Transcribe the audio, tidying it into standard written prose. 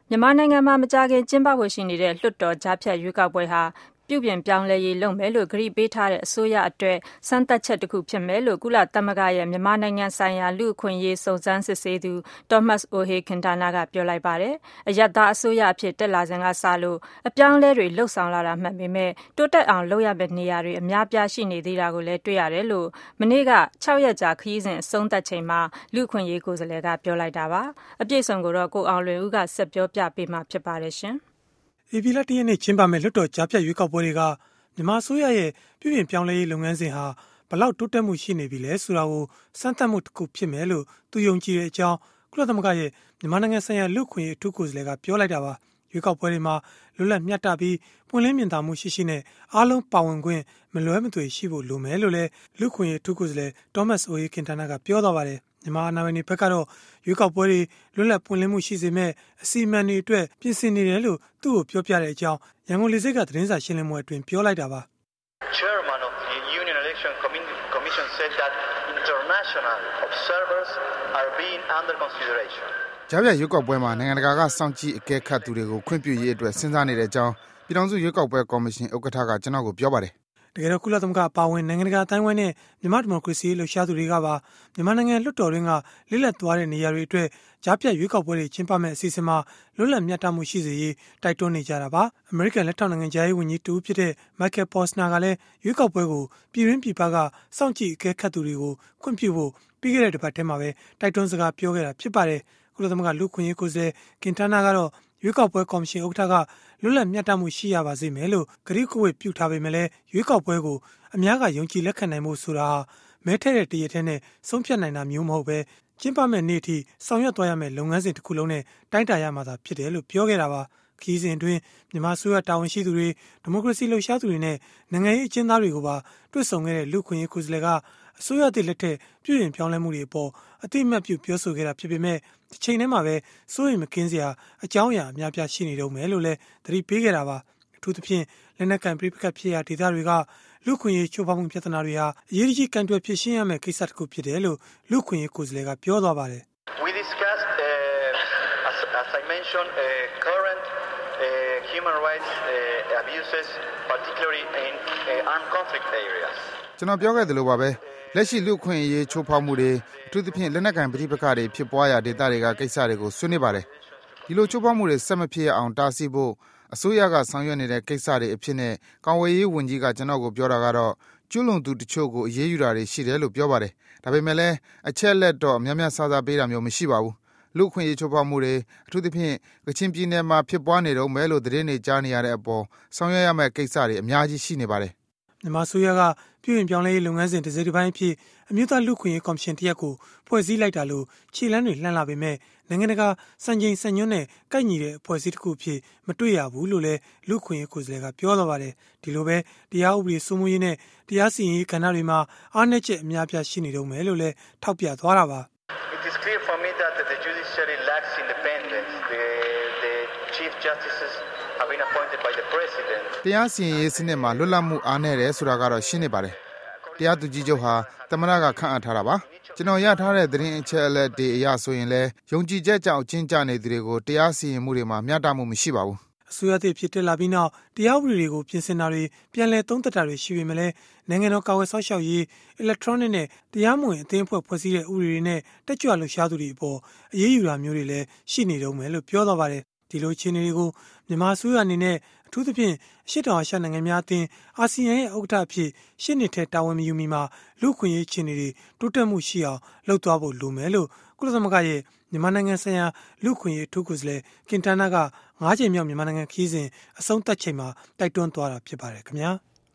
မြန်မာနိုင်ငံမှာမကြာခင်ကျင်းပဖို့ရှိနေတဲ့လွှတ်တော်ကြားဖြတ်ရွေးကောက်ပွဲဟာပြုပြင်ပြောင်းလဲရေးလုပ်မယ်လို့ကတိပေးထားတဲ့အစိုးရအတွက်စမ်းသပ်ချက်တစ်ခုဖြစ်မယ်လို့ကုလသမဂ္ဂရဲ့မြန်မာနိုင်ငံဆိုင်ရာလူ့အခွင့်အရေးစုံစမ်းစစ်ဆေးသူ Thomas Ohe Quintana ကပြောလိုက်ပါတယ်။အရပ်သားအစိုးရအဖြစ်တက်လာစဉ်ကစလို့အပြောင်းအလဲတွေလှုပ်ဆောင်လာတာမှန်ပေမဲ့တိုးတက်အောင်လုပ်ရမယ့်နေရာတွေအများပြားရှိနေသေးတာကိုလည်းတွေ့ရတယ်လို့မနေ့က6ရက်ကြာခရီးစဉ်အဆုံးသတ်ချိန်မှာလူ့အခွင့်အရေးကိုယ်စားလှယ်ကပြောလိုက်တာပါ။အပြည့်စုံကိုတော့ကိုအောင်လွင်ဦးကဆက်ပြောပြပေးမှာဖြစ်ပါတယ်ရှင်။ဧပြီလ1ရက်နေ့ကျင်းပမယ့်လွှတ်တော်ကြားဖြတ်ရွေးကောက်ပွဲတွေကမြန်မာအစိုးရရဲ့ပြုပြင်ပြောင်းလဲရေးလုပ်ငန်းစဉ်ဟာဘလောက်တိုးတက်မှုရှိနေပြီလဲဆိုတာကိုစမ်းသပ်မှုတစ်ခုဖြစ်မယ်လို့သူယုံကြည်တဲ့အကြောင်းကုလသမဂ္ဂရဲ့မြန်မာနိုင်ငံဆိုင်ရာလူ့အခွင့်အရေးအထူးကိုယ်စားလှယ်ကပြောလိုက်တာပါ။ရွေးကောက်ပွဲတွေမှာလွတ်လပ်မျှတပြီးပွင့်လင်းမြင်သာမှုရှိရှိနဲ့အားလုံးပါဝင်ခွင့်မလွဲမသွေရှိဖို့လိုမယ်လို့လည်းလူ့အခွင့်အရေးအထူးကိုယ်စားလှယ် Thomas Ohe Quintana ကပြောသွားပါတယ်။မြန်မာအာဏာပိုင်တွေဘက်ကတော့ရွေးကောက်ပွဲတွေလွတ်လပ်ပွင့်လင်းမှုရှိစေမဲ့အစီအမံတွေအတွက်ပြင်ဆင်နေတယ်လို့သူ့ကိုပြောပြတဲ့အကြောင်းရန်ကုန်လေဆိပ်ကသတင်းစာရှင်းလင်းပွဲအတွင်းပြောလိုက်တာပါ။ Chairman of the Union Election Commission said that international observers are being under consideration. ကြားဖြတ်ရွေးကောက်ပွဲမှာနိုင်ငံတကာကစောင့်ကြည့်အကဲခတ်သူတွေကိုခွင့်ပြုရေးအတွက်စဉ်းစားနေတဲ့အကြောင်းပြည်ထောင်စုရွေးကောက်ပွဲကော်မရှင်ဥက္ကဋ္ဌကကျွန်တော်ကိုပြောပါတယ်တကယ်တော့ကုလသမဂ္ဂအပါအဝင်နိုင်ငံတကာအတိုင်းအဝိုင်းနဲ့မြန်မာဒီမိုကရေစီလှုပ်ရှားသူတွေကပါမြန်မာနိုင်ငံလွှတ်တော်တွင်းကလစ်လပ်သွားတဲ့နေရာတွေအတွက်ကြားဖြတ်ရွေးကောက်ပွဲတွေကျင်းပမဲ့အစီအစဉ်မှာလွတ်လပ်မျှတမှုရှိစေရေးတိုက်တွန်းနေကြတာပါအမေရိကန်လက်ထောက်နိုင်ငံသားရေးဝန်ကြီးတူဖြစ်တဲ့ Michael Posner ကလည်းရွေးကောက်ပွဲကိုပြည်တွင်းပြည်ပကစောင့်ကြည့်အကဲခတ်သူတွေကိုခွင့်ပြုဖို့ပြီးခဲ့တဲ့တစ်ပတ်ထဲမှာပဲတိုက်တွန်းစကားပြောခဲ့တာဖြစ်ပါတယ်ကုလသမဂ္ဂလူ့အခွင့်အရေးကိုယ်စားလှယ်ကင်တာနာကတော့ရွေးကောက်ပွဲကော်မရှင်ဥက္ကဋ္ဌကလွတ်လပ်မျှတမှုရှိရပါစေမယ်လို့ကတိကဝတ်ပြုထားပေမဲ့လည်းရွေးကောက်ပွဲကိုအများကယုံကြည်လက်ခံနိုင်မှုဆိုတာဟာမဲထည့်တဲ့တရထဲနဲ့ဆုံးဖြတ်နိုင်တာမျိုးမဟုတ်ပဲကျင်းပမဲ့နေ့အထိဆောင်ရွက်သွားရမယ့်လုပ်ငန်းစဉ်တစ်ခုလုံးနဲ့တိုင်းတာရမှာသာဖြစ်တယ်လို့ပြောခဲ့တာပါခီးစဉ်အတွင်းမြန်မာဆိုရတာဝန်ရှိသူတွေဒီမိုကရေစီလှုပ်ရှားသူတွေနဲ့နိုင်ငံရေးအကျဉ်းသားတွေကိုပါတွေ့ဆုံခဲ့တဲ့လူ့ခွင့်ရေးကိုယ်စားလှယ်ကအစိုးရသစ်လက်ထက်ပြည်ရင်ပြောင်းလဲမှုတွေအပေါ်အတိအမှတ်ပြုပြောဆိုခဲ့တာဖြစ်ပေမဲ့တစ်ချိန်တည်းမှာပဲစိုးရိမ်မကင်းစရာအကြောင်းအရာအများပြားရှိနေတော့မယ်လို့လည်းသတိပေးခဲ့တာပါအထူးသဖြင့်လက်နက်ကန်ပြိပခတ်ဖြစ်ရာဒေသတွေကလူ့ခွင့်ရေးချိုးဖောက်မှုပြဿနာတွေဟာအရေးကြီးကန်တွယ်ဖြစ်ရှင်းရမယ့်ကိစ္စတစ်ခုဖြစ်တယ်လို့လူ့ခွင့်ရေးကိုယ်စားလှယ်ကပြောသွားပါတယ် We discussed as I mentioned current human rights abuses particularly in armed conflict areas ကျွန်တော်ပြောခဲ့သလိုပါပဲလက်ရှိလူ့ခွင့်ရေးချိုးဖောက်မှုတွေအထူးသဖြင့်လက်နက်ကန်ပဋိပက္ခတွေဖြစ်ပွားရာဒေသတွေကကိစ္စတွေကိုဆွေးနွေးပါတယ်ဒီလိုချိုးဖောက်မှုတွေဆက်မဖြစ်အောင်တားဆီးဖို့အစိုးရကဆောင်ရွက်နေတဲ့ကိစ္စတွေအဖြစ်နဲ့ကာဝေးရေးဝန်ကြီးကကျွန်တော်ကိုပြောတာကတော့ကျွလွန်သူတချို့ကိုအရေးယူတာတွေရှိတယ်လို့ပြောပါတယ်ဒါပေမဲ့လည်းအချက်လက်တော့များများစားစားပေးတာမျိုးမရှိပါဘူးလူ့ခွင့်ရေးချိုးဖောက်မှုတွေအထူးသဖြင့်ကချင်ပြည်နယ်မှာဖြစ်ပွားနေတော့မယ်လို့သတင်းတွေကြားနေရတဲ့အပေါ်ဆောင်ရွက်ရမယ့်ကိစ္စတွေအများကြီးရှိနေပါတယ်မြန်မာဆိုရကပြည်ရင်ပြောင်းလဲရေးလုပ်ငန်းစဉ်တစ်စိတ်တစ်ပိုင်းအဖြစ်အမျိုးသားလူ့ခွင့်ရေးကော်မရှင်တရက်ကိုဖွဲ့စည်းလိုက်တာလို့ခြေလှမ်းတွေလှမ်းလာပေမဲ့နိုင်ငံတကာစံချိန်စံညွှန်းနဲ့ကိုက်ညီတဲ့အဖွဲ့အစည်းတစ်ခုအဖြစ်မတွေ့ရဘူးလို့လည်းလူ့ခွင့်ရေးကိုယ်စားလှယ်ကပြောသွားပါတယ်ဒီလိုပဲတရားဥပဒေစိုးမိုးရေးနဲ့တရားစီရင်ရေးကဏ္ဍတွေမှာအားနည်းချက်အများပြားရှိနေတော့မယ်လို့လည်းထောက်ပြသွားတာပါ It is clear for me that the judiciary lacks independence the chief justices have been appointed by the president တရားစီရင်ရေးစနစ်မှာလွတ်လပ်မှုအားနည်းတယ်ဆိုတာကတော့ရှင်းနေပါတယ်တရားသူကြီးချုပ်ဟာသမ္မတကခန့်အပ်ထားတာပါကျွန်တော်ရထားတဲ့သတင်းအချက်အလက်တွေအရဆိုရင်လည်းယုံကြည်ချက်ကြောင့်အချင်းကြနေသူတွေကိုတရားစီရင်မှုတွေမှာမျှတမှုမရှိပါဘူးအစိုးရသစ်ဖြစ်တက်လာပြီးနောက်တရားဥပဒေတွေကိုပြင်ဆင်တာတွေပြန်လည်သုံးသပ်တာတွေရှိပေမဲ့လည်းနိုင်ငံတော်ကာကွယ်စောင့်ရှောက်ရေး electronic နဲ့တရားမဝင်အသင်းအဖွဲ့ဖွဲ့စည်းတဲ့ဥပဒေတွေနဲ့တက်ကြွလှုပ်ရှားသူတွေအပေါ်အရေးယူတာမျိုးတွေလည်းရှိနေတော့မယ်လို့ပြောသွားပါတယ်ဒီလိုအခြေအနေတွေကိုမြန်မာအစိုးရအနေနဲ့အထူးသဖြင့်အရှေ့တောင်အာရှနိုင်ငံများအသင်းအာဆီယံရဲ့ဥက္ကဋ္ဌအဖြစ်ရှစ်နှစ်ထဲတာဝန်မယူမီမှာလူ့ခွင့်ရေးအခြေအနေတွေတိုးတက်မှုရှိအောင်လှုပ်သွားဖို့လိုမယ်လို့ကုလသမဂ္ဂရဲ့မြန်မာနိုင်ငံဆိုင်ရာလူ့ခွင့်ရေးအထူးကိုယ်စားလှယ်ကင်တာနာက9ချိန်မြောက်မြန်မာနိုင်ငံခီးစဉ်အဆုံးသတ်ချိန်မှာတိုက်တွန်းသွားတာဖြစ်ပါတယ်ခင်ဗျာ